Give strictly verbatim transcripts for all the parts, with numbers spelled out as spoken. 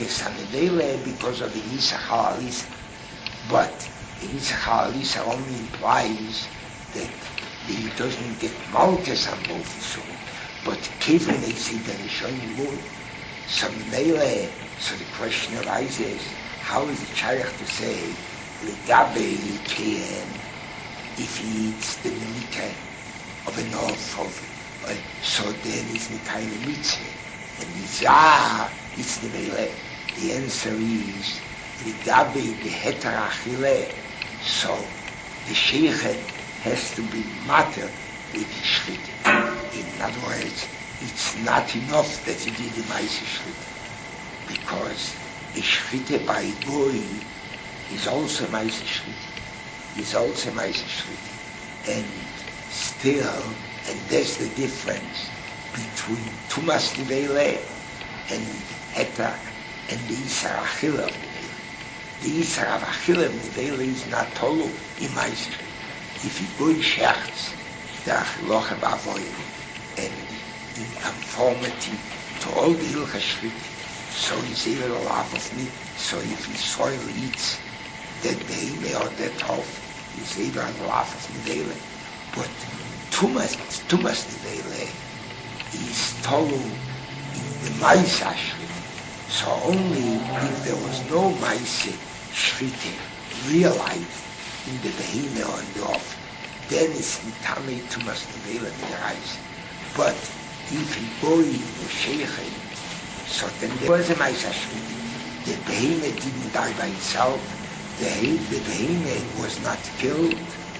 Sanadele because of the Yisachar Alisa. But the Yisachar Alisa only implies that he doesn't get Malchus on both his soul. But Kivin they see the Rishon Moon. So Mele, so the question arises, how is the Shaykh to say Legabe Kien if he eats the Milika of an oath of uh, so then he's Mikhail Mitzvah and Mizah it's the Mele. The answer is Ligabe Geheter Achille. So the Sheikh has to be matter with the Shchita. In other words, it's not enough that he did the Maisa Shchita, because the Shchita by Goy is also Maisa Shchita. Is also Maisa Shchita. And still, and that's the difference between Tumas Nivele and Heter and the Isar Achille of Nivele. The Isar of Achille of Nivele is not Tolu in Maisa. If he goy scherz, the Achiloch of Avoyim, and in conformity to all the Hilcha Shchita, so he's able to laugh of me, so if his soil eats that behime or that off, he's able to laugh of Nivele. But Tumas, Tumas Nivele is Tolu in the Maisa Shchita. So only if there was no Maisa Shchita realized in the behime or in the off, then it's Nitame Tumas Nivele Nidrais. But if he boy the Sheikh, so then there was a Maisa Shchita. The behime didn't die by itself. The, the behime was not killed,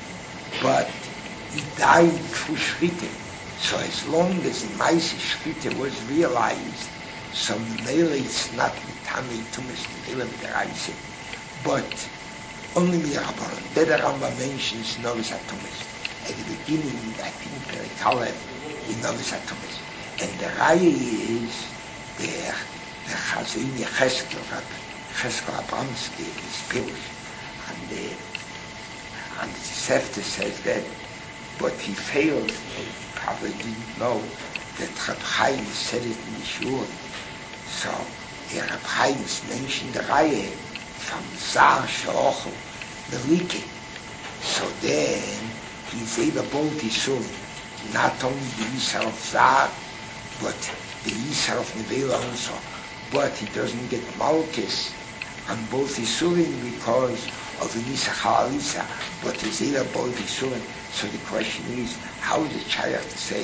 but he died through Shchita. So as long as the Maisa Shchita was realized, so Mele it's not Nitame Tumas Nivele Nidrais. But only Mirabon. That the Rambam mentions Novis Atomis. At the beginning, I think, Perikalev in Novis Atomis. And the Raya is the the Chazini Cheskel, Cheskel Abramsky, is Pirush. And the, and the Sefta says that, but he failed, he probably didn't know that Reb Chaim said it in the Shur. So, Reb Chaim mentioned the Raya from Zar Sheochel, Melike. So then, he's able both Yisur, not only the Yisar of Zar, but the Yisar of Nevela also. But he doesn't get Malchus on both Yisurim because of the Yisachar Alisa, but he's able both Yisurim. So the question is, how is it Shaykh to say,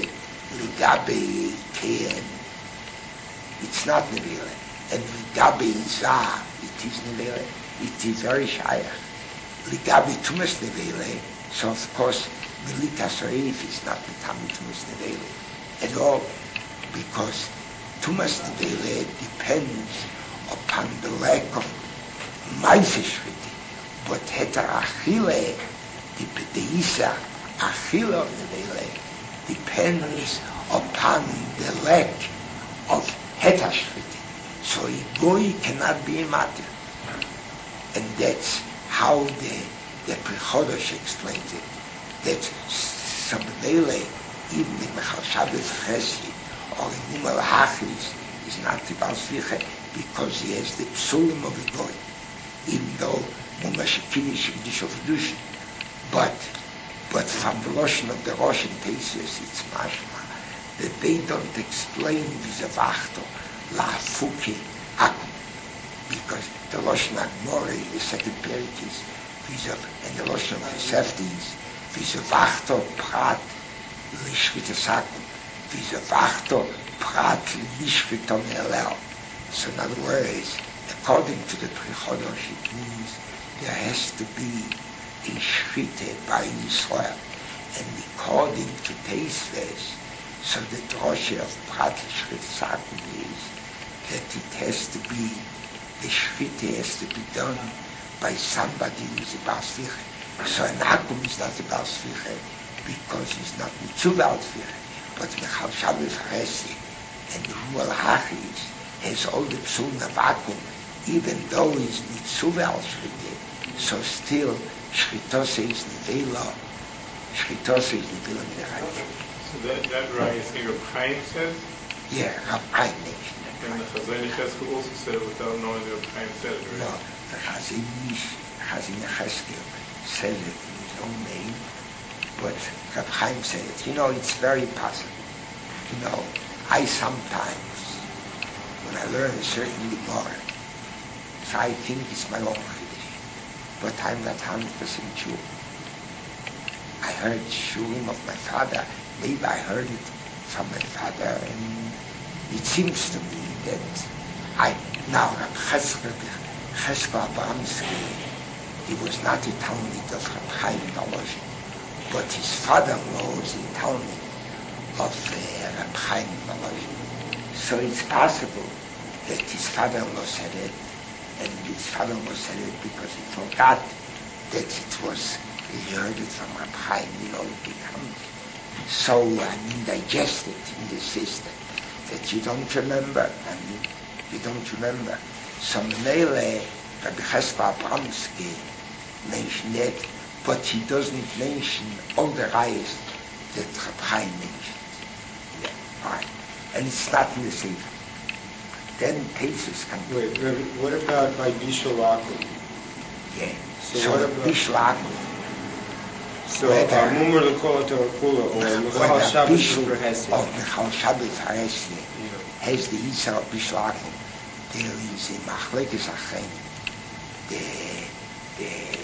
Ligabe Kien? It's not Nevela. And Ligabe Zah, it is Nevele, it is very Shaykh. Ligabe Tumas Nevele, so of course, Milita Soif is not Mitami Tumas Nevele at all, because Tumas Nevele depends upon the lack of Maisa Shchita, but Heter Achille, the Isa Achille of Nevele, depends upon the lack of Heter Shchita. So a goy cannot be a matter. And that's how the, the Prichodosh explains it. That Sabdele, even in Mechal Shabbos Chesed, or in Umal Hachris, is not the Baal Svicha, because he has the psulim of a goy. Even though Mumash Kiddush Kiddush of Kiddush, but but from the Lashon of the Rosh and Teisius, it's mashma that they don't explain Vizavachto La Fuki Akum, because the Lashon Agmore in the second period is Vizav, and the Lashon of the Sefti is Vizavachto Prat Lishvitas Akum, Vizavachto Prat Lishvitom Elel. So in other words, according to the Prichodosh, it means there has to be a Shchita by Yisrael, and according to Teisves, so the drosha of Prat Lishvitas Akum is that it has to be, the Shchita has to be done by somebody who is a Baal Svicha. So an Akum is not a Baal Svicha because he's not Mitzvah Baal Svicha, but Mechal Shabbos Chesed and the Rual Hachis has all the Psul of Akum, even though he's Mitzvah Baal Shchita, so still Shchitose is Nevela, Shchitose is Nevela Minerayim. So that, that Raya is here, Chaim says? Yeah, Rab Chaim mentioned it. And the Chazon Yechezkel also said it without knowing that Rab Chaim said it, right? No, the Chazon Chazon Yechezkel said it in his own name, but Rab Chaim said it. You know, it's very possible. You know, I sometimes, when I learn a certain Gemara, so I think it's my own Chiddush, but I'm not one hundred percent sure. I heard Shurim of my father, maybe I heard it from my father, and it seems to me that I, now Rab Cheskel, Cheskel Abramsky, he was not a Talmud of Rab Chaim Volozhin, but his father-in-law was a Talmud of uh, Rab Chaim Volozhin. So it's possible that his father-in-law said it, and his father-in-law said it because he forgot that it was, he heard it from Rab Chaim, you know, it becomes so indigested in the system that you don't remember. I mean, you don't remember. So Mele, Rabbi Cheskel Abramsky mentioned it, but he doesn't mention all the rayos that Rab Chaim mentioned. Yeah, all right. And it's not in the Sefer. Then Tesis can be. Wait, Rabbi, what about by Bishul Akum? Yeah. So, So what about Bishul Akum, So Mumur L'Kol Torah Kula or Michal Shabbos for Hesi. Oh, Michal Shabbos for Hesi has the Yisra of Bishul Akum. There is a Machlekes Achem, the the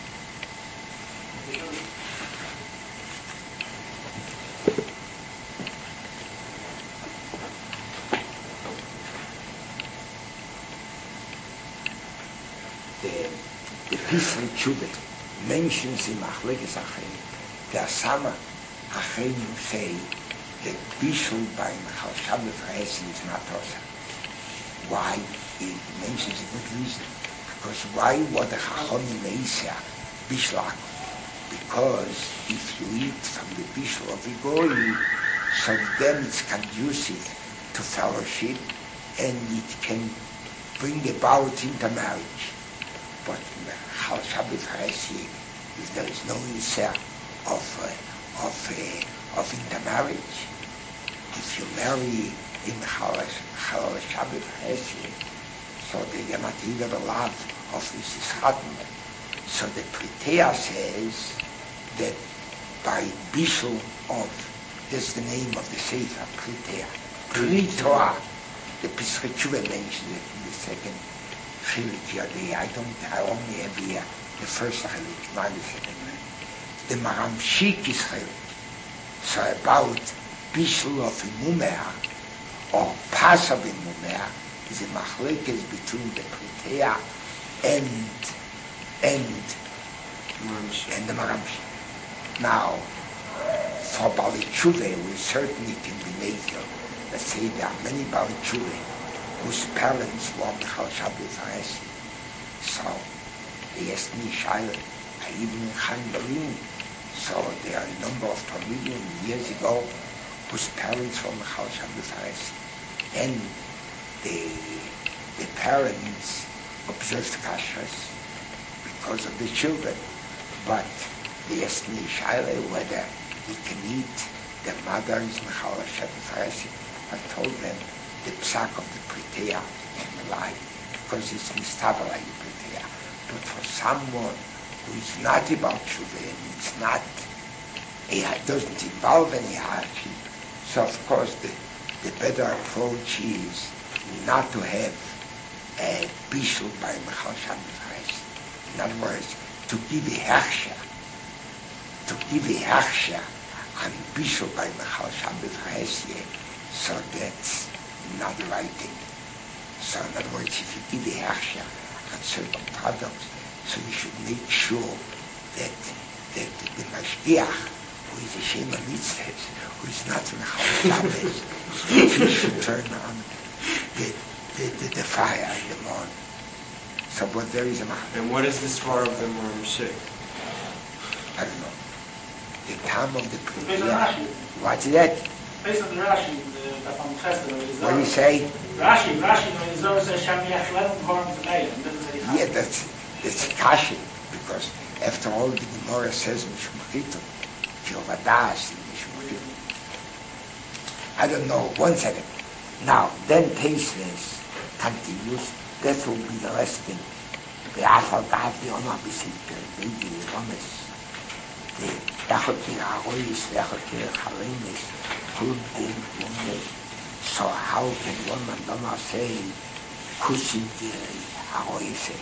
the the Pisri Chubet mentions in Machlekes Achem the Asama Achem say that Bishul by Michal Shabbos for Hesi is not awesome. Why? He mentions a good reason. Because why would the Chacham Meisya Bishul Akum? Because if you eat from the Bishul of the Goy, so then it's conducive to fellowship and it can bring about intermarriage. But Chal Shabbos Ha'esi, if there is no Isser of, uh, of, uh, of intermarriage, if you marry in Chal Shabbos Ha'esi, so they are not even allowed of Missus Chatman. So the Pritea says that by Bishul of, that's the name of the Sefer, Pritea, Pri-Torah, the Pesach Tshuva mentioned it in the second Chilik Yodei. I don't, I only have here the first Chilik, not the second one. The Maramshik is Chilik. So about Bishul of Imumea, or Pasav Imumea, is a machlekes between the Pritea and and Maramshik. and the Maramshik. Now, for Bali Tshuva, we certainly can be made here. Let's say there are many Bali Tshuva whose parents were Michal Shabbos Ha'esi. So they asked me, Shaila, I live in Chaim Berlin. So there are a number of Talmidim years ago whose parents were Michal Shabbos Ha'esi. And the the parents observed kashrus because of the children, but they asked me Shaila whether he can eat their mother's Michal Shabbos Ha'esi. I told them the psak of the Pritea can lie because it's mistaber like the Pritea. But for someone who is not about Tshuva and it's not, it doesn't involve any hardship, so of course the, the better approach is not to have a bishul by Michal Shabbos Ha'esi. In other words, to give a hechsher, to give a hechsher on bishul by Michal Shabbos Ha'esi, so that's not the right thing. So in other words, if you give a hechsher on certain products, so you should make sure that that the mashgiach, who is a shema mitzvah, who is not Michal Shabbos, he should turn on the the, the, the fire in the morning. So, but there is a matter. And what is the svar of the Maramshik? I don't know. The time of the Priya. What's that? Based on the Rashi, the Tafam Chesed, What do you say? Rashi, Rashi, no, Yizor says Shem Yechlem Dvorim Tmeir. Yeah, that's that's kashi, because after all the Gemara says Mishmachitu, Jehovah Das in Mishmachitu. I don't know. One second. Now, then Taisnes continues, that will be the last thing. The Afal Gav, the Oma B'Sipter, the Yomes, the Echot Mir Arois, the Echot Mir Chalemes, Klub Den Yome. So how can one man Doma say, Kusim Direi Aroise?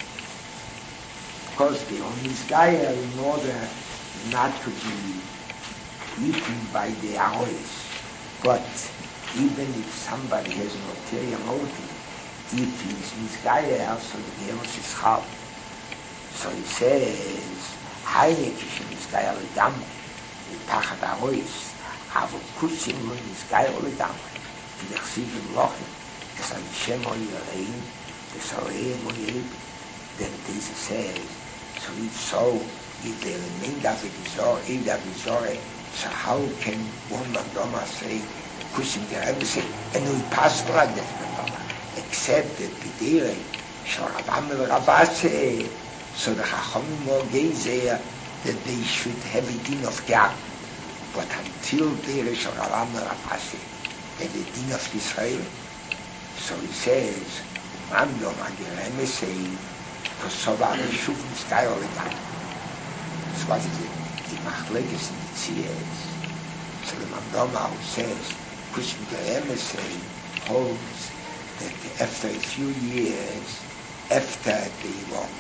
Because the Omis Gaia, in order not to be eaten by the Arois, but even if somebody has an ulterior motive, if he's misguided, so the Geros is chal. So he says, Haine kishe misguided legam, pachat arois, avo kutzim lo misguided legam, ki yachsivim lochem, es an Shem o yirein, es oreim o yirib. Then Jesus says, so if so, if they remain that v'gizor, if that v'gizor, so how can one mandoma say, kusim der Rebbe, and we pass like that mandoma, except that B'direi, Shorabam Ravase, so the Chachomim will gaze there that they should have a din of Gag. But until there is Shorabam Ravase, and the din of Israel, so he says, Man Yom Agireme say, Kosova Rishuvim Skyo Legam. So what is it? The Machlekes in the Tzies. So the Mandoma who says, Kusim Gereme say, holds that after a few years, after they, um,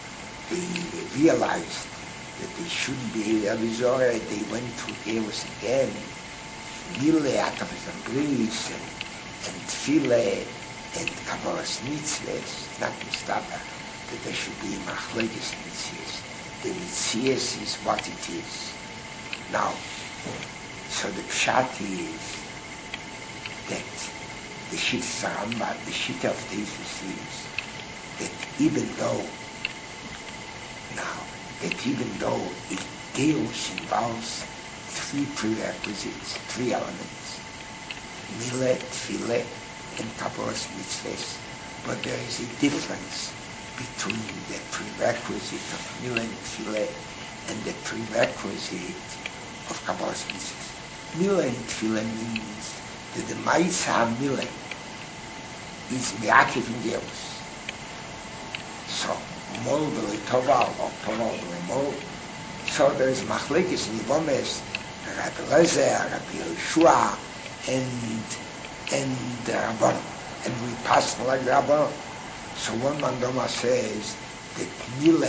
they realized that they shouldn't be Avizorah, they went to Geros again, Mile Atavas and Bris, and, and Tfile, and Kabbalas Mitzvahs, not Mistaba, that there should be Machlekes Mitzvahs. The Mitzvahs is what it is. Now, so the Pshat is that the Shit Saramba, the Shit of Tesis is that even though, now, that even though it Deus involves three prerequisites, three elements, Mile, Tfile, and Kabbalas Mitzvahs, but there is a difference between the prerequisite of Mile and Tfile and the prerequisite of Kabbalas Mitzvahs. Mile and Tfile means that the Maisa Mile is Me'akiv in Deus. So, Mol B'le Toval, or Toval B'le Mol. So there is Machlekes in Yivomes, Rabbi Lezer, Rabbi Yeshua, and, and the Rabbanon. And we pass like the Rabbanon. So one Mandoma says that Mile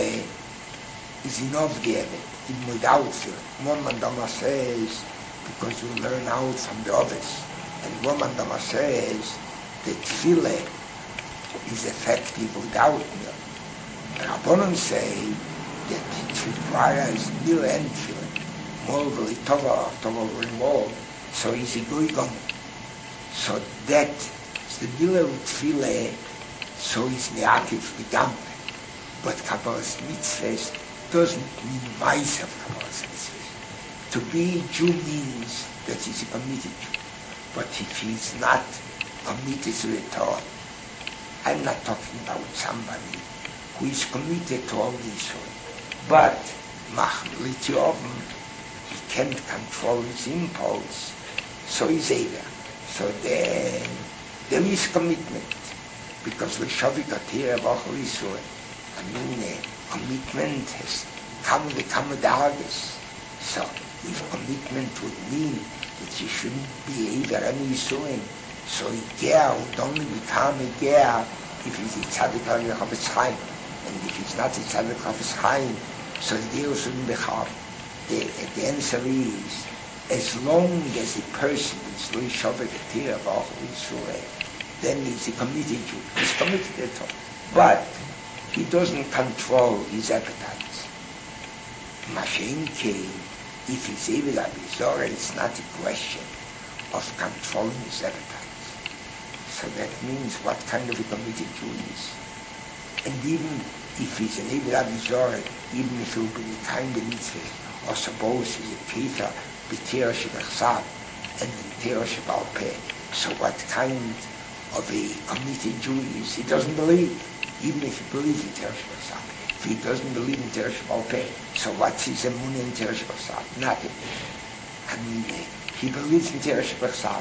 is enough given, even without feeling. One Mandoma says, because we learn out from the others. And one Mandoma says that Tfile is effective without Mile. The Rabbanon say that it requires Mile and Tfile. Mol V'li Tova, Tova V'li Mol. So he's a Goy Gomer. So that is the Mile with Tfile, so he's Me'akiv V'gamre. But Kabbalas Mitzvahs doesn't mean Maisa of Kabbalas Mitzvahs. To be Jew means that he's a committed Jew. But if he's not committed to the Torah, I'm not talking about somebody who is committed to all these things, but Machliti Oven, he can't control his impulse, so he's able. So then there is commitment, because the Shavik Atira Bachal Yisrael, I mean, uh, commitment has come the Kamadargas. So if commitment would mean that you shouldn't be either any Yisurim, so a ger would only become a ger if he's a tzaddik al Chavetz Chaim, and if he's not a tzaddik al Chavetz Chaim, so the ger shouldn't be chal. The, the answer is, as long as a person is lo yishavek atira b'achol Yisrael, then he's a committed Jew. He's committed at all, but he doesn't control his appetites. Mashen came. If he's able to be Zorah, it's not a question of controlling his appetites. So that means what kind of a committed Jew he is. And even if he's an able to be Zorah, even if he'll be the kind of mitzvah, or suppose he's a Peter, B'tira Shebechsav, and B'tira Shebal Peh, so what kind of a committed Jew he is? He doesn't believe, even if he believes in B'tira Shebechsav. If he doesn't believe in Teresh Shebal Peh, so what's his emunah in Teresh Shebechsav? Nothing. I mean, uh, he believes in Teresh Shebechsav,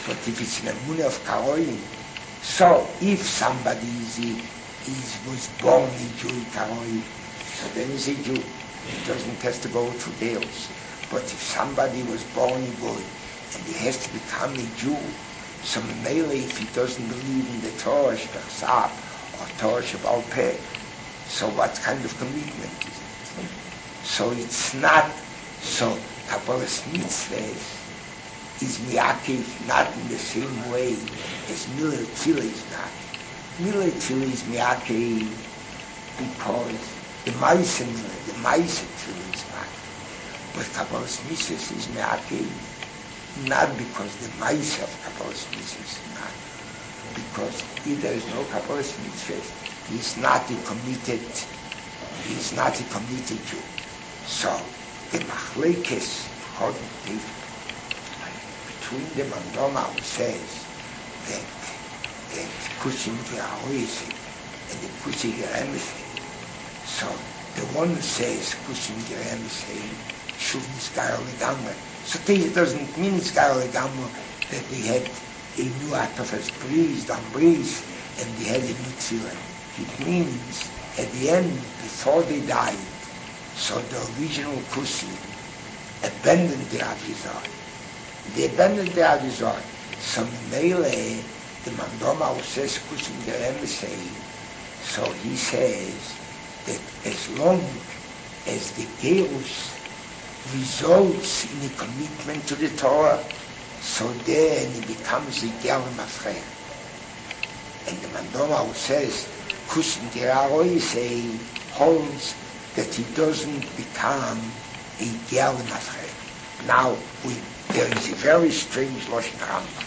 But if it's an emunah of karoim, so if somebody is, is was born a Jew karoim, so then he's a Jew. He doesn't have to go through Deus. But if somebody was born a Goy and he has to become a Jew, so Mele, if he doesn't believe in the Torah Sh'Tachsab or Torah Sh'Baal Peh, so what kind of commitment is it? So it's not, so Kabbalah's mitzvahs is miyakev not in the same way as Mila Tzila is not. Mila Tzila is miyakev because the Maisa Mila, the Maisa Tzila is not. But Kabbalah's mitzvahs is miyakev not because the Maisa of Kabbalah's mitzvahs is not. Because if there is no Kabbalah's mitzvahs, he is not a committed, he is not a committed Jew. So the machlekes according to between the Mandoma who says that that Kusim Gerahoise and the Kusim Geremese. So the one who says Kusim Geremese shouldn't Skar Legamre. So this doesn't mean Skar Legamre that they had a new Atofes breeze, on breeze, and they had a new Tzilah. It means at the end, before they died, so the original Kusim abandoned the Avizor. They abandoned the Avizor. So Mele, the Mandoma who says Kusim Geremese, so he says that as long as the Gerus results in a commitment to the Torah, so then he becomes a Gerim Afreya. And the Mandoma who says Kusim Gerahoise holds that he doesn't become a Gerim Afreya. Now, we, there is a very strange Lashon Rambam.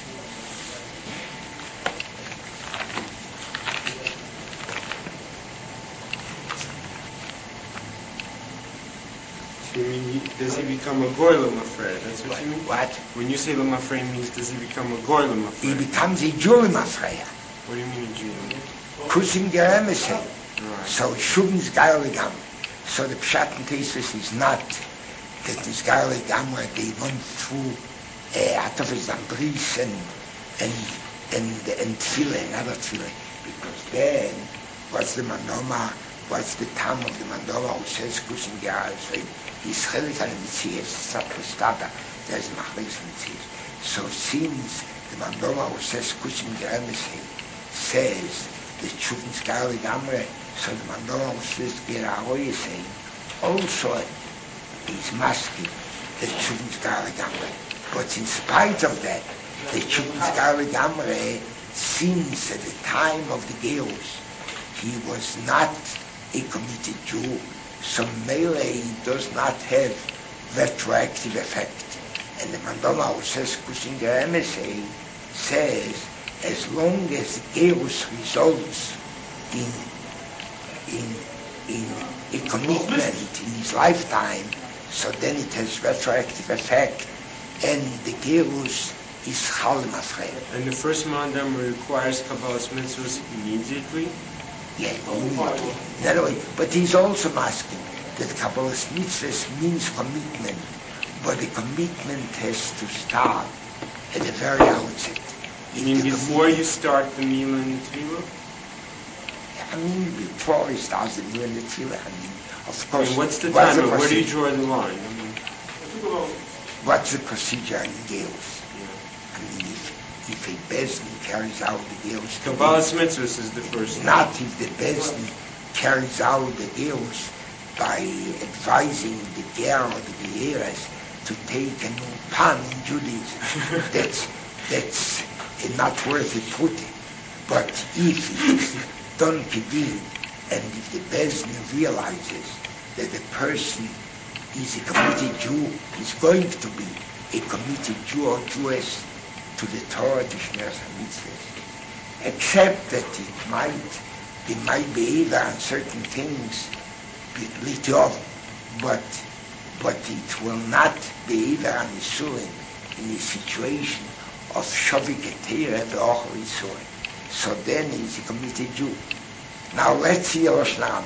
You mean, he, does he become a goy l'mafrei? That's what, what you mean? What? When you say l'mafrei means, does he become a goy l'mafrei? He becomes a Jew l'mafrei. What do you mean a Jew? Kusim Geremese. Right. So shouldn't Zgar Legam. So the Pshat and Tesis is not that the Zgar Legam where they went through Atofes uh, Ambris and and and and Tfile and other Tfile. Because then what's the Mandoma, what's the time of the Mandoma who says Kusim Geremese? He's chelik on Mitzias, Sapostata, there's Machlekes Mitzias. So since the Mandoma who says Kusim Geremese says the Shuvin Skar Legamre, so the Mandoma who says Gerahoise also is masking the Shuvin Skar Legamre. But in spite of that, the Shuvin Skar Legamre, since at the time of the Geos, he was not a committed Jew, so Mele does not have retroactive effect. And the Mandoma who says Kusim Geremese says as long as Gerus results in in in a commitment in his lifetime, so then it has retroactive effect, and the Gerus is Chal Mafrei. And the first mandam requires Kabbalah's mitzvahs immediately? Yeah, immediately. In other words, but he's also asking that Kabbalah's mitzvahs means commitment, but the commitment has to start at the very outset. You mean before you start the meal and the tefillah? I mean, before he starts the meal and the tefillah, I mean, of course. I mean, what's the what's time? The where do you draw the line? I mean, what's the procedure in Geos? Yeah. I mean, if, if a Bezdin carries out the Geos... Kabbalah's mitzvahs is the first. Not if the Bezdin carries out the Geos by advising the Ger or the Geras to take a new pan in Judaism. that's, that's not worth it putting. But if it is done kidin, and if the Bezdin realizes that the person is a committed Jew, is going to be a committed Jew or Jewess to the Torah, to Shneras HaMitzvahs, except that it might, they might be either on certain things, litov, but but it will not be either on Isurim in a situation of Shavik Etera ve'ochel Isurim. So then he's a committed Jew. Now let's see Rosh Hashanah.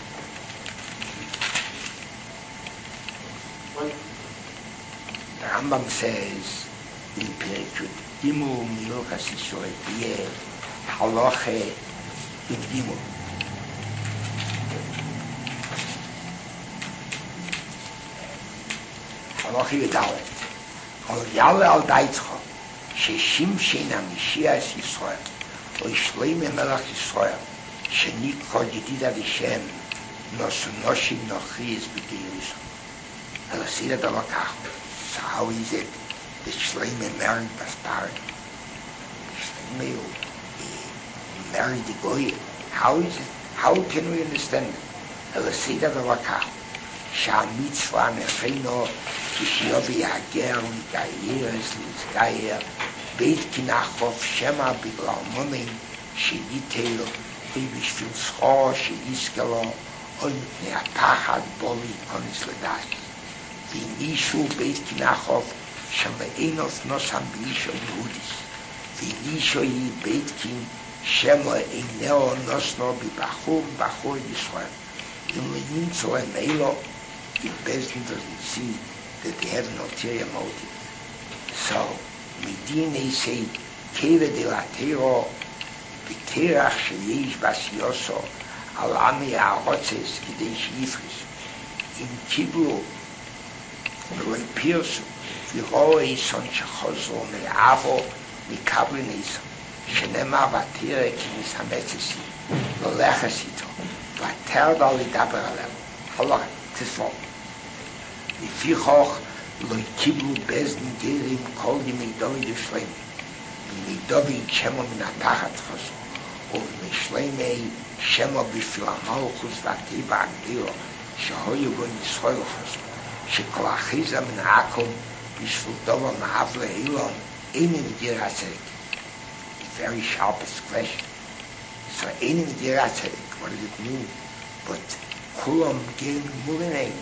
The Rambam says in Perek Gimel Milchas Yisrael B'yeh Halacha in Gimel. Halacha Yudalet. Al Yale Al Daitzcha Sheshimshin HaMashiach Yisrael Oy Shleime Melech Yisrael Shenikra Yedida L'Shem Nosu Noshim Nochiyes B'Geirus. And I see that over Kach. So how is it that Shleime married Basparin? Shleime uh, married the Goy. How is it? How can we understand it? And I see that over Kach. Shah Mitzvah Nefeino Kishiyovi Hager Gayeres Lizgayer Beit Kinachov Shema Bigla Monim Sheyitelo Bishvil Schor Sheyiskelo und Neapachad Boli Konis Ledas. V'nishu Beit Kinachov Sheme'enov Nosam B'isho Yehudis V'nisho Yi Beit Kin Shema Eineo Nosno B'Bachur Bachur Yisrael Im Leninzo Emeilo it Bezdin doesn't see that they have an ulterior motive. So Medine say Keve de la Tero B'Terach Sheyesh Bas Yoso Al Ami HaRotzes Kidei Sheyifris Im Kiblu Roi Pirsu V'Roi Son Shechozro Me'avo Mikabli Nisan Shenema V'Tere Kinis HaMetzesi L'Leches Ito V'Ter Dal Lidaber Alel Allah Tzvot V'Fichoch Loi Kiblu Bezdin Gerim Kol Yimei David U'Shleimi Yimei David Shemo Min HaTachat Chazor U'V'Shleimei Shemo B'Shvil HaMalchus V'Ateva Agdilo Shehoyu Bo Yisrael Chazor שכל אחיזה מן העקום בשביל דבר מאהב להילון אין מגיר הצדק. Very sharpest question. So אין מגיר הצדק, what does it mean? But כולם מגירים מולינאים.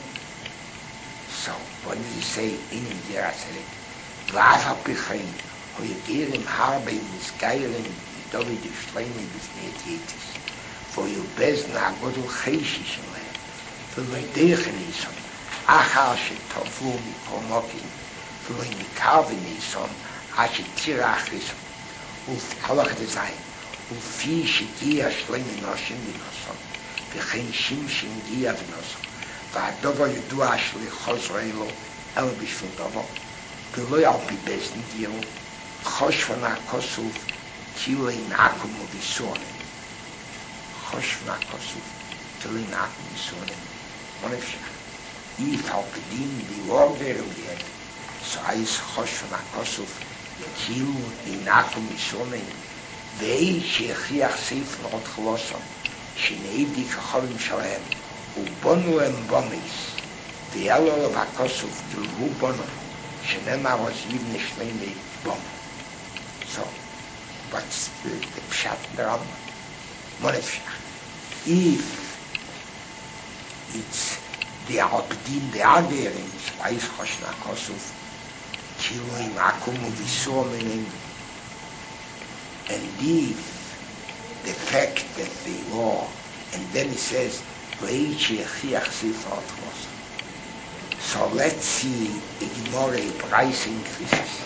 So what does he say אין מגיר הצדק? ואף על פי כן, הוא יגירים הרבה מסגיירים דוד ושלמי בפני התייתס. והוא יובז נעגודו חיישי שלהם, ולא ידייך ניסון. אחר שטובו מכל מוקים ולא ניכר וניסון עד שתירה אחריסון ובהלך דזיין ולפי שגיע שלמי נושם בנוסון וכן שמשין גיע בנוסון והדובר ידוע שלחוזר אלו אלו בשביל דובר ולא על פי בזן גירו חושבנה כוסוף כאילו אינעקום וביסורנים חושבנה כוסוף כאילו אינעקום וביסורנים מה נפשך if al pedin di order yet so is khoshna kosuf kiu inakum misone vei shechiach sif not khloson shnei di khalim shalem u bonu em bomis vi alo va kosuf tu u bono shnema roziv nishlemi bom so what's the, the pshat dram monefsh if it's the Abdin, the Agerim, Spice Choshna Kosuf, Kiloim Akumu Visomenim, and if the fact that they law, and then he says, so let's see the Gemara price increases.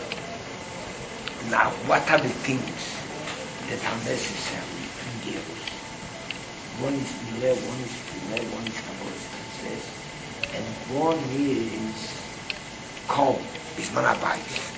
Now, what are the things that are necessary in Gerus? One is Mileh, one is Mileh, one is Kabbalah. And one is Kol, is Manabais.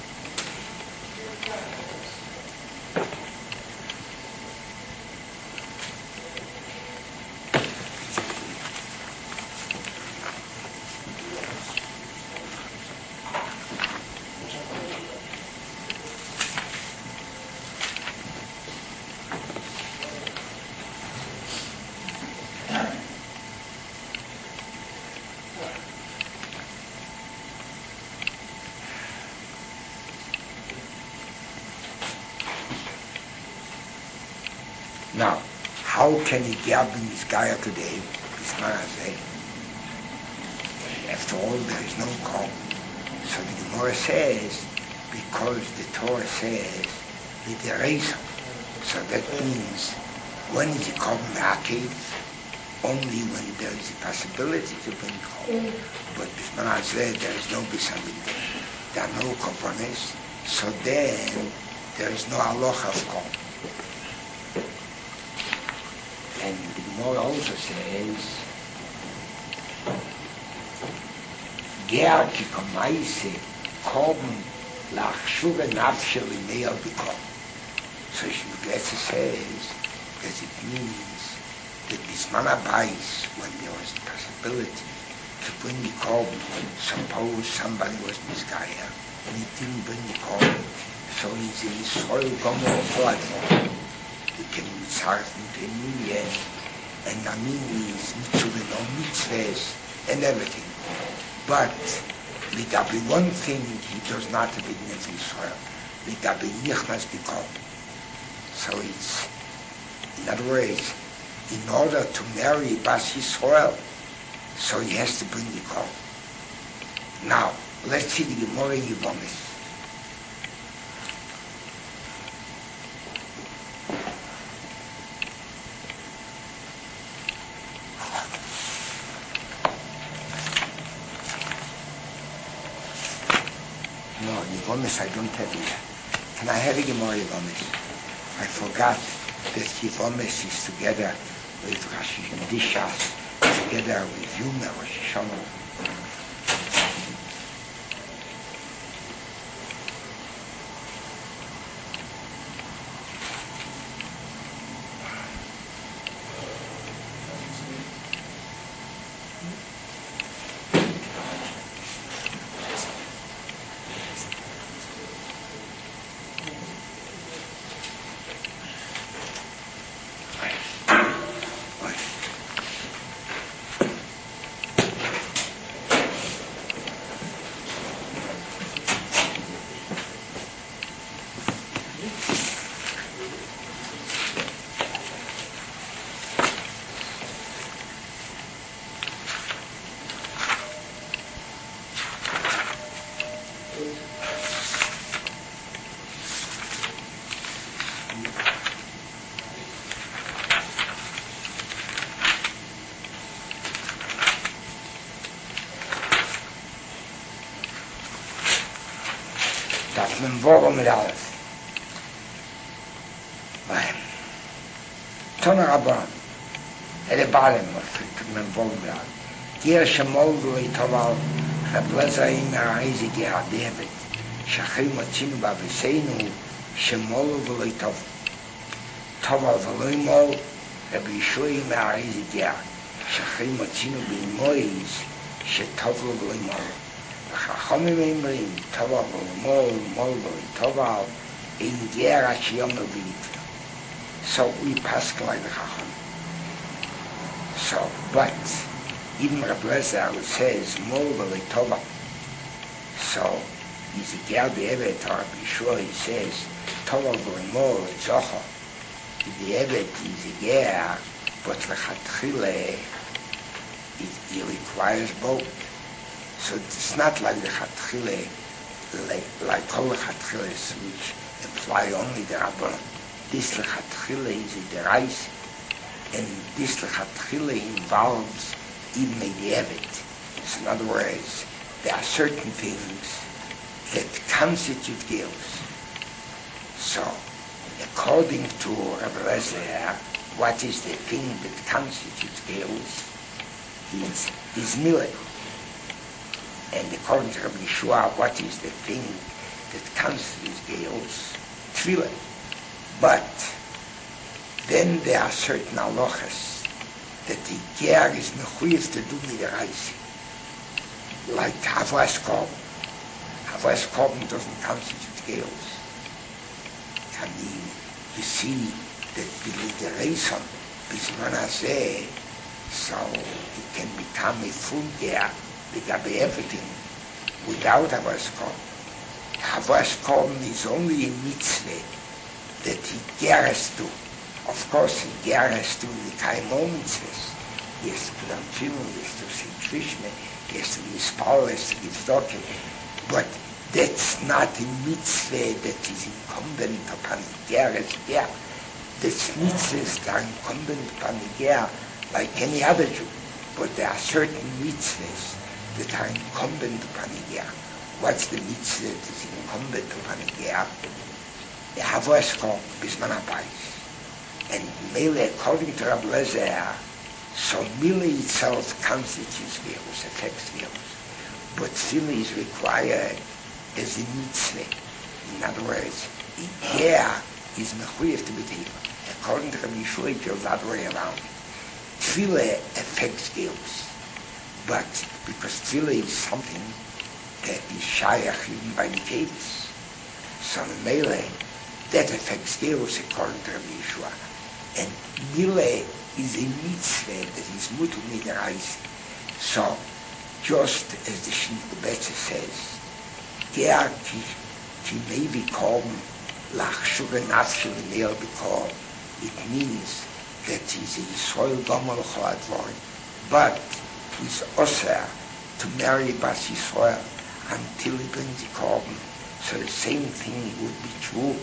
Now, how can he get this guy today? This man say, after all, there is no call. So the Gemara says, because the Torah says, the Reisa. So that means, when is he called Ma'akev? only when there is a possibility to bring korban. But Bisman Hazeh, there is no Bisamida. There are no korbanos, so then there is no halacha of korban. And the Gemara also says, Ger ki kamaise korban lachshuva nafshe l'meil b'korban. So Shmugletze says that it means that Bisman Abayis, when there was the possibility to bring the korban, suppose somebody was misgaya and he didn't bring the korban, so he's in soil gomer or blood. He can mitzaref into a new year, and that means mitzvah no mitzvahs and everything. But ligabi one thing he does not have in Israel, ligabi nichnas b'korban. So it's, in other words, in order to marry Bas Yisrael, so he has to bring the korban. Now, let's see the Gemara in Yevamos. No, Yevamos I don't have it. Can I have a Gemara Yevamos? I forgot that Yevamos is together with Rashi Dishas, together with Yuma, Rosh Hashanah. Das mit dem Wogen mit alles. Nein. Tona Rabban. Ele Balem, mit dem Wogen mit alles. Gier Shemol V'loi Toval, Chableza in Araizi Ger David, Shachim Atzinu Baviseinu, Shemol V'loi Toval. Toval V'loi Mol, Rabbi Yeshua in Araizi Ger, Shachim Atzinu B'imoiz, Shetoval V'loi Mol. Chachamim Eimrim, Toval Mol, Mol Toval, in Ger Ashiyom V'Yitva. So we pass like the Chachamim. So, but even Rabbi Lezer says Mol Toval. So he's a Ger Be'evet, or Rabbi Yeshua, he says Toval Mol Zocha. The Evet is a Ger, but Lechatchile it requires both. So it's not like the Chatchile, like, like all the Chatchiles, which imply only the Rabban. This Chatchile is a derais, and this Chatchile involves even the Evet. So in other words, there are certain things that constitute gills. So, according to Rabbi Lezer, what is the thing that constitutes gills? Is, is millet. And according to Rabbi Yeshua, what is the thing that constitutes gills? Tefillah. But then there are certain halachas that the ger is mechuyev to do with the rice. Like Havas Korban. Havas Korban doesn't constitute gills. I mean, you see that the reason Bisman Hazeh, so it can become a full ger, Ligabe everything, without Havas Korban. Havas Korban is only a mitzvah that he geres to. Of course, he geres to the Kaimon mitzvahs. He has to put on tefillin, he has to sing Krishna, he has to be spal, he has to give tzedakah. But that's not a mitzvah that is incumbent upon the ger as a ger. That's mitzvahs that are incumbent upon the ger like any other Jew. But there are certain mitzvahs that are incumbent upon a Ger. What's the mitzvah that is incumbent upon a Ger? The Havos Chok Bisman HaBayis. And Mele, according to Rabbi Lezer, so Mele itself constitutes Gerus, affects Gerus. But Tefillah is required as a mitzvah. In other words, a Ger is mechuyev to be Tefillah. According to Rabbi Yeshua, it goes the other way around. Tefillah affects Gerus. But because Tefillah is something that is shayach even by the Kedis, so Mele, that affects Gerus according to Rabbi Yeshua. And Mile is a mitzvah that is mutu midaraisi. So, just as the Shin Kubetze says, Ger ki, ki maybe come lach shuga nafshi l'meil b'kol. It means that he's a Yisrael gomel l'chol advorim, but he's osir to marry Bas Yisrael until he brings the korban. So the same thing would be true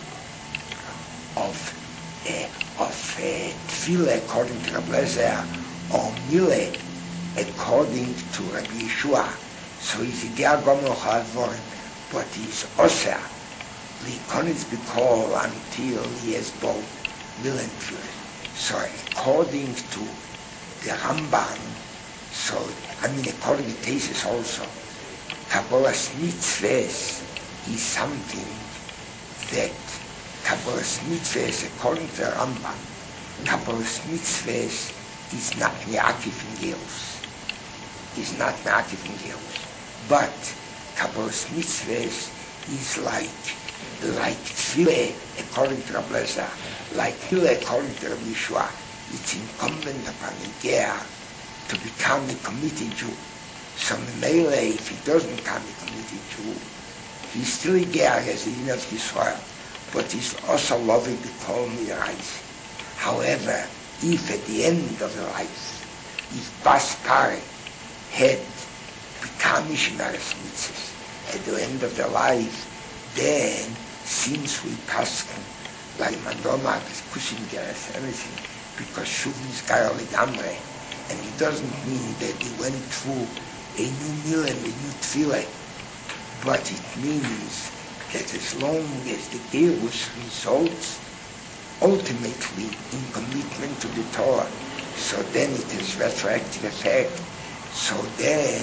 of uh, of uh, Tefillah according to Rabbi Lezer, or Mile according to Rabbi Yeshua. So he's a Ger Gomel Chadvorim, but he's Osir Likonis B'Kol until he has both Mile and Tefillah. So according to the Ramban, so I mean according to Tesis also, Kabbalas Mitzvahs is something that Kabbalas Mitzvahs, according to the Rambam, Kabbalas Mitzvahs is not me'akif in Gerus. Is not me'akif in Gerus. But Kabbalas Mitzvahs is like, like Tefillah, according to Rabbi Lezer, like Tefillah, according to Rabbi Yeshua. It's incumbent upon a Ger to become a committed Jew. So Mele, if he doesn't become a committed Jew, he's still a Ger as a Yin of Yisrael. But he's also loving the call midaraisi. However, if at the end of the life, if Bas Pare had become Mishmeres Mitzvahs at the end of their life, then since we paskin like Mandoma, this pushing Geras, everything, because Shuvin is Gayal Gamre, and it doesn't mean that they went through a new meal and a new tefillah, but it means that as long as the Gerus results ultimately in commitment to the Torah, so then it has retroactive effect. So then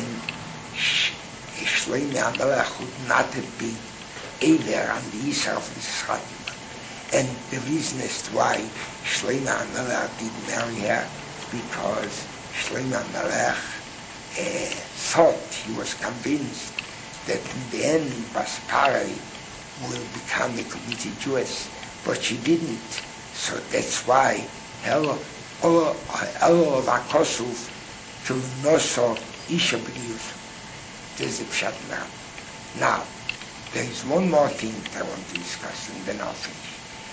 Shlomo HaMelech would not have been either on the Isar of the Schatim. And the reason as to why Shlomo HaMelech didn't marry her, because Shlomo HaMelech uh, thought, he was convinced that in the end Bas Pare will become a committed Jewess, but she didn't. So that's why Elo of Akosuf to Noso Isha B'Giyus. There's the Pshat now. Now, there is one more thing that I want to discuss, and then I'll finish.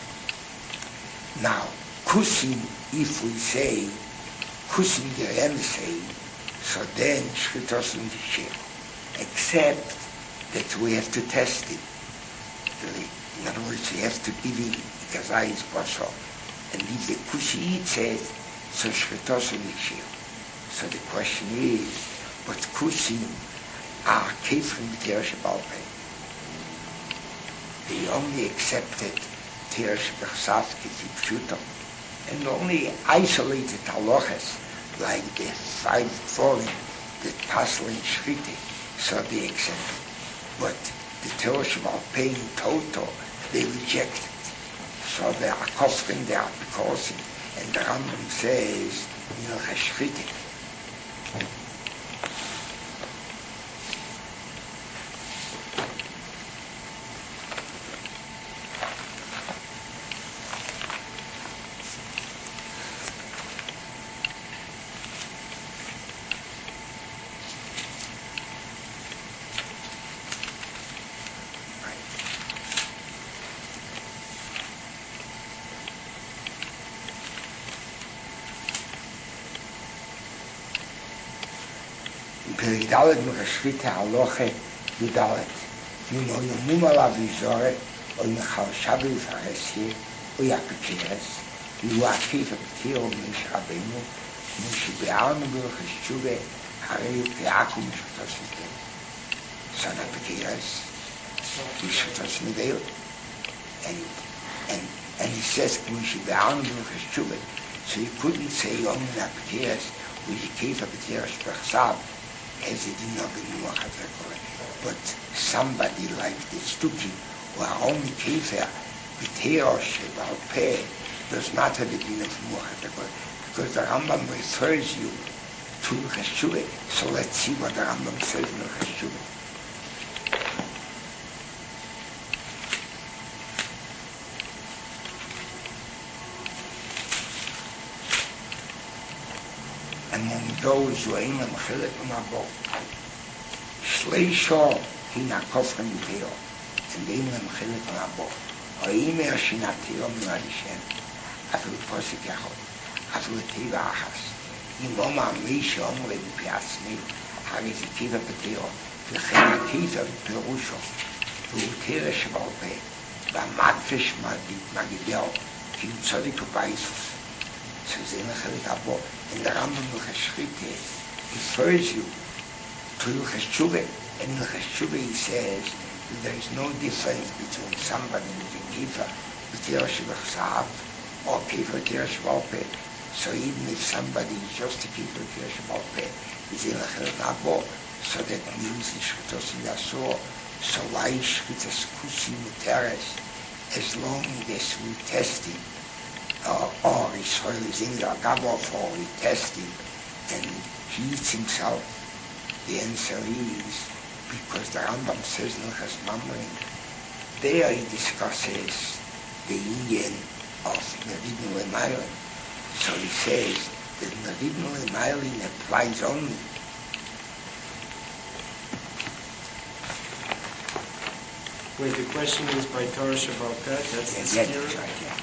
Now, Kusim, if we say, Kusim Gerem say, so then Shritos and Shir, except that we have to test it. In other words, we have to give him the Kazayis Basho. And if the Kushi says, so Shritos and Shir. So the question is, but Kusim are Kefrim B'Teresh Balpeh. They only accepted Teresh B'Chsav Kefipshuto, and only isolated halachas, like the five foreign that Pasel and Shriti, so they accepted. But the Teresh Balpeh in total, they rejected. So they are kofrin, they are pikosim, and the Rambam says, Milcha Shriti. Dalet Mechashvite Haloche Yudalet Yuno Yomum Alav Yizore O Yimechal Shabbos V'Haresie O Yapikeres Yu Akiv Aptil Mish Rabbeinu Moshe be'alma b'ilchus tshuva, harei u'ke'akum sh'utos nidei. Son of Bekiras, sh'utos nidei. And, and, and he says, Moshe be'alma b'ilchus tshuva. So you couldn't say Yom Bekiras, with the Kefa Bekiras Bechsav, as it did not be Muachat HaKol. But somebody like the Stuki, or only Kefa Bekiras Shebal Peh, does not have the din of Muachat HaKol. Because the Rambam refers you to Cheshuve. So let's see what the Rambam says in Cheshuve. Among those who aim and chilek on above, Shleisho hina kofren yiteo, and aim and chilek on above, or aim er shinateo miladishem, afil posik yachot, afil teva achas, imom amisho omre b'piatzmi, hariz teva peteo, v'chen teva v'perusho, v'utere shvalpe, v'amadfish magideo, kim tzodik ubaisus. So in the Rambam L'Cheshchite refers you to L'Cheshchuve, and in L'Cheshchuve he says that there is no difference between somebody with a Kifa, B'Tira Shevachsav, or Kifa B'Tira Shevalpeh. So even if somebody is just a Kifa B'Tira Shevalpeh, is in L'Cheshchuve, so that means in Shchutos Yasur, so why Shchutos Kusi Muteres, as long as we testing, Uh, or Israel is in the Agabah for testing, and he eats himself. The answer is because the Rambam says in Chas Mamre, there he discusses the Indian of Meridin Lemailin. So he says that Meridin Lemailin applies only. Wait, the question is by Torah Shabbat Peh, that's yeah, the yeah, steer? That's right, yeah.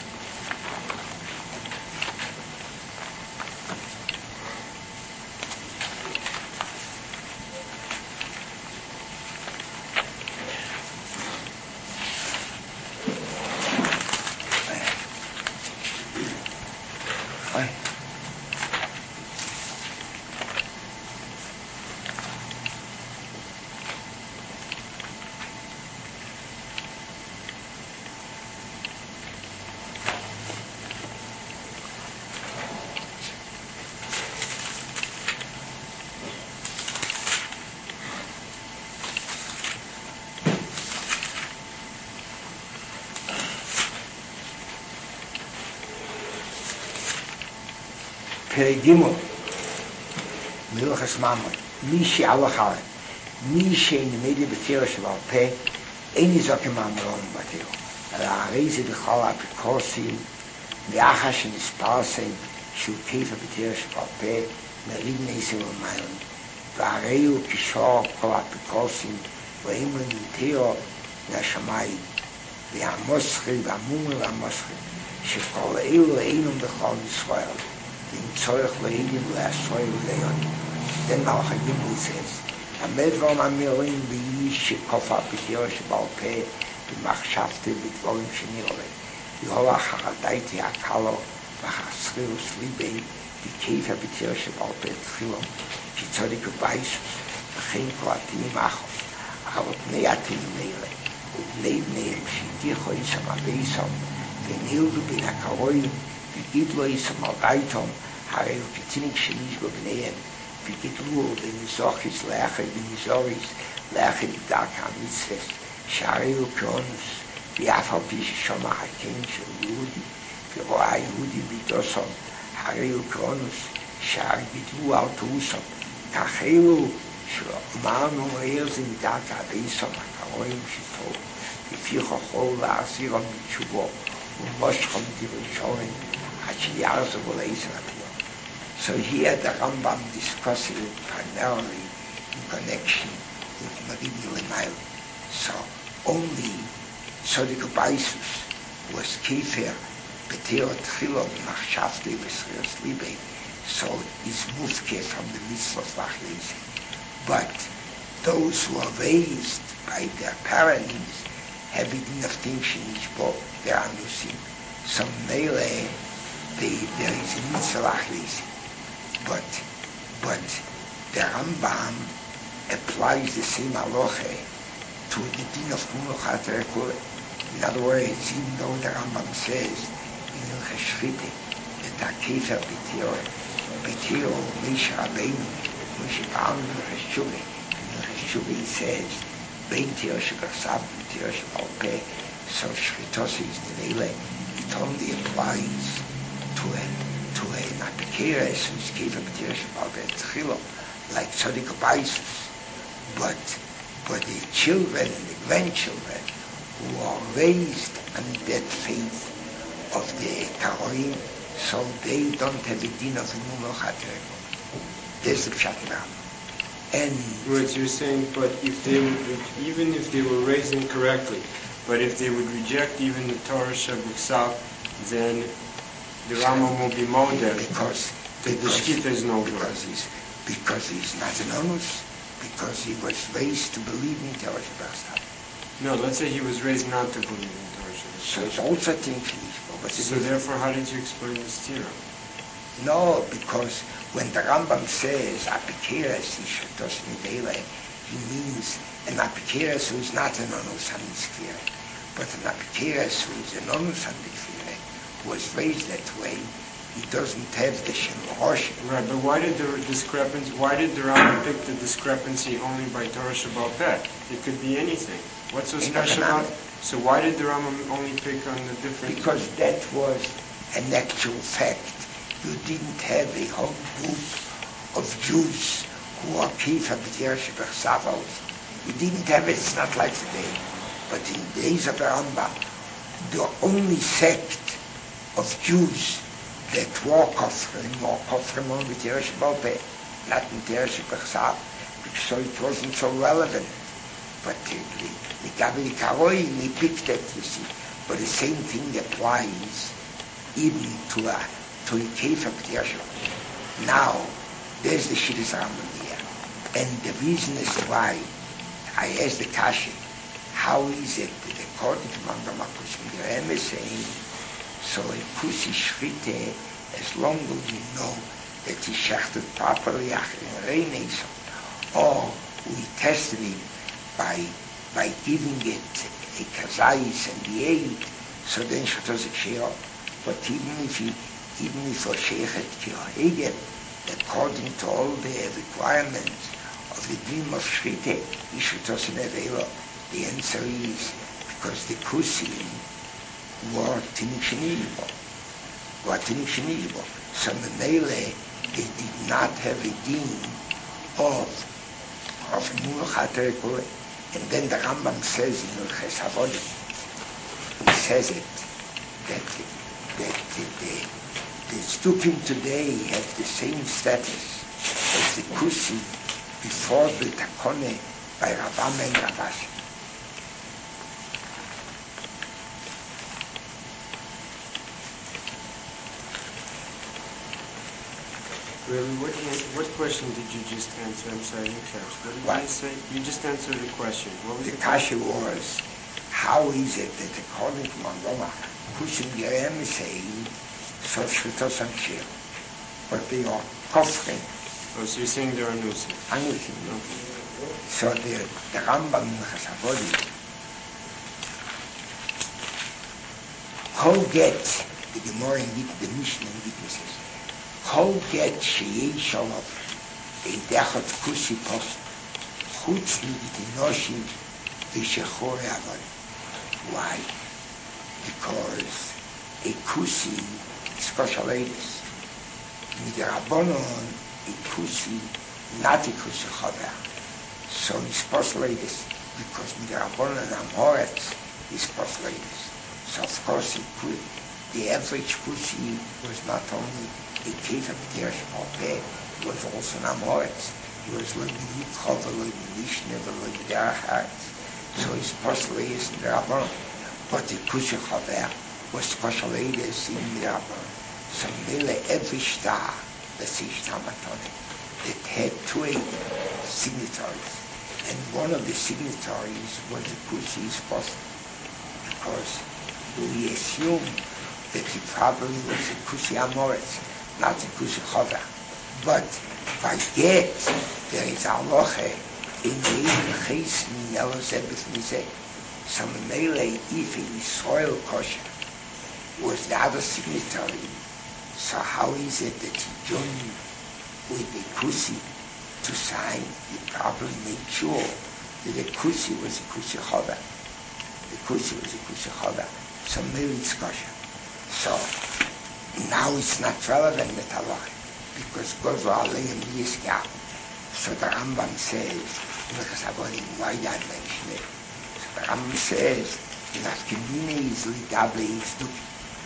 Gimel, Milchas Mamre, Mishi Alachale, Mishi in the media B'Tira Sheval Peh, Eini Zoke Mamre on Bateo, Ala Areze B'Chol Apikosim, V'Achash in Isparsim, Shu Kefa B'Tira Sheval Peh, Merid Neisel Umayim, V'Areu Kishor Kol Apikosim, V'Eimon Yiteo V'Ashamayim, V'Amoschi, V'Amumri V'Amoschi, Shekol Eilu Einum B'Chol Yisrael, in Tzorech Leidim Le'asroy Le'on. Then Malach HaGimel says, Amedvar Mamirim B'yish Shekofa B'Tira Shebal Peh B'machshavte B'dvorim Shenirole Yeholach HaChadaiti HaKalo V'chasrilus Libei B'keifa B'Tira Shebal Peh Tchilo Kitzodik Ubaisus V'chein Kol Atinim Achos Avot Nei Atinim Meile Ubnei Bneihem Shiticho Yisam Abeisam V'nildu Bin HaKaroim V'gidlo Yisam Al-Gaitom Harei U'kitinik Shenish B'bneihem V'gidlu V'nizochis Le'achad V'nizoris Le'achad V'daka HaMitzves Sharei U'kronus V'afal Pi Sheshoma HaKein Shel Yehudi V'ro'a Yehudi B'dosam Harei U'kronus Shar Gidlu Al Tuusam Kachelu She'omarnu Erzim V'daka Abeisam HaKaroim Shito V'ficho Chol La'asiram B'tshubo U'moshchom Dirishonim So here the Rambam discusses it primarily in connection with Meridin Lemail. So only Tzodik Ubaisus was Kefer B'Tira Tchilo V'machshavte V'schiras Libei, so is Mufke from the mitzvah of Lachlezi. But those who are raised by their parents have it in of Tinshin Ishbo, their Anusim. So Mele, They, there is a mitzvah lachlezi. but, but the Rambam applies the same halacha to the din of Muluchat Rekule. In other words, even though the Rambam says in Hilchos Shchita that Akefa B'Tiro, B'Tiro, Moshe Rabbeinu, Moshe Ba'al Hilchos Shuvah, in Hilchos Shuvah he says, Bein Tiro Shebachsav, Tiro Sheba'al Peh, so Shchitos is the Mele. It only applies to a to an Apikeres who's Kefa B'Tiro Sheba'al Peh Tzchilo, like Tzadik Baisus. But but the children and the grandchildren who are raised on that faith of the Karoim, so they don't have a din of Muluchat Rekule. There's the Pshat now. And right, you're saying, but if they would, even if they were raised incorrectly, but if they would reject even the Torah Shabbat, then the Rambam will be model because the Shkita is no good. Because he's because he's not an onus, because he was raised to believe in Torah Shabbat. No, let's say he was raised not to believe in Torah Shabbat. So it's also thing for So therefore, how did you explain this tira? No, because when the Rambam says Apikeres Ishatos Nidele, he means an Apikeres who is not an Onus on the but an Apikeres who is an Onus on the who was raised that way, he doesn't have the Shem Rosh. Right, but why did the discrepancy, why did the Rambam pick the discrepancy only by Torah Sheba'al Peh? It could be anything. What's so special about it? So why did the Rambam only pick on the different... Because that was an actual fact. You didn't have a whole group of Jews who are Kifa B'Tiro Shebachsavos. You didn't have it, it's not like today. But in the days of the Rambam, the only sect of Jews that were Kofrim were Kofrim on B'Tiro Sheba'al Peh, not in B'Tiro Shebachsav, so it wasn't so relevant. But the Gabi Karoi, he picked that, you see. But the same thing applies even to a to a Kefa B'Tiro Sheba'al. Now, there's the Shittas Rambam here. And the reason is why I asked the Kashi, how is it that according to Mangam HaKusim, the Ram is saying, so a Kusi Shchite, as long as you know that he shechted properly, or we tested him by by giving it a kazais and the aid, so then Shatos Sheo. But even if he even if a Sheikhet Kiyohegel, according to all the requirements of the dream of Shchite, he Shatos Nevelo. The answer is because the Kusim were Tinik Shenijibo. Were Tinik Shenijibo. So Memele, they did not have a deen of of Muluchat Rekule. And then the Rambam says in Hilchos Avodim, he says it, that, that the, the, the Stukim today have the same status as the Kusim before the Takone by Ravam and Ravash. Really, what what question did you just answer? I'm sorry, I didn't catch. What did what? you say? You just answered the question. What was the, the kasha was, how is it that according to Mangoma, Kusim Yerem is saying, so Shvitos Amshir, but they are Kofrin. Oh, so you're saying there are Anusim. Anusim. Okay. So the, the Rambam in Chasavodi, how get the Gemara in Git, the Mishnah in Gittin says, how get Sheyei Shalom, a Dechot Kusi Post, Chutz Nigitinoshim, V'Shechore Avon. Why? Because a Kusi is Koshaledis. Midrabanon, a Kusi, not a Kusi Chover. So it's Koshaledis, because Midrabanon Amoretz is Koshaledis. So of course it could, the average Kusi was not only a Kefa B'Tiro Sheba'al Peh, it was also an Amoretz. He was like the Yitchov, like the Mishnah, like the Derech. So he's Koshaledis in the Rabbanon. But the Kusi Chover was Koshaledis in the Rabbanon. So Mele every star, let's say Shtar Matone, that had two signatories. And one of the signatories was the Kusi's Post. Because we assume that he probably was a Kusi Amoretz, not a Kusi Chover. But by get, there is a loche in the case in yellow sebis mise. Some melee, if it is soil kosher, was the other signatory. So how is it that he joined with the kusi to sign? He probably made sure that the kusi was a kusi choda. The kusi was a kusi choda. So maybe it's kosher. So now it's not relevant with halacha because gozo aleim yiska. So the Rambam says, why that mention it? So the Rambam says, that Kedine is ligabe is duki.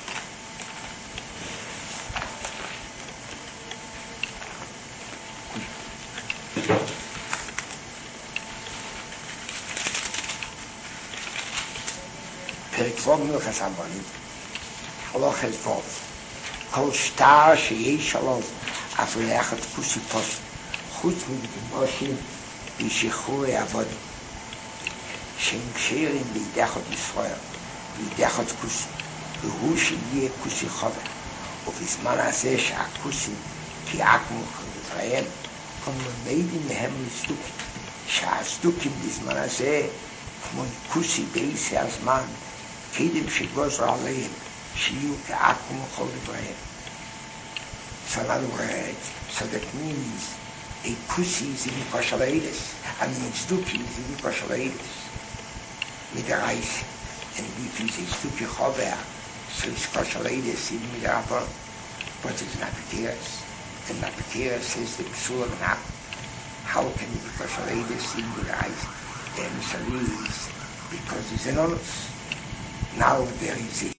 פרק ו' מלכות המונים, הלכה ו', כל שטר שיש עליו אף לאחד כוסי פוסט, חוץ מגמושים ושחרורי עבודים, שהם קשרים בידחת ישראל, בידחת כוסי, והוא שיהיה כוסי חובר, ובזמן הזה שהכוסים כי עקמו חלבריהם, כמו למדים מהם לסדוקים, שהסדוקים בזמן הזה, כמו כוסי בעיסי הזמן, קדם שגוזר עליהם, שיהיו כעקמו חלבריהם. So in other words, so that means a kusi is in kosher-eidus, I mean zduki is in kosher-eidus, with the rice, and if it's a zduki chover, so it's kosher-eidus even with the rabban, but it's not pekiras, and not pekiras says the psula v'nach. How can it be kosher-eidus even with the rice? The answer is because it's an onus. Now there is a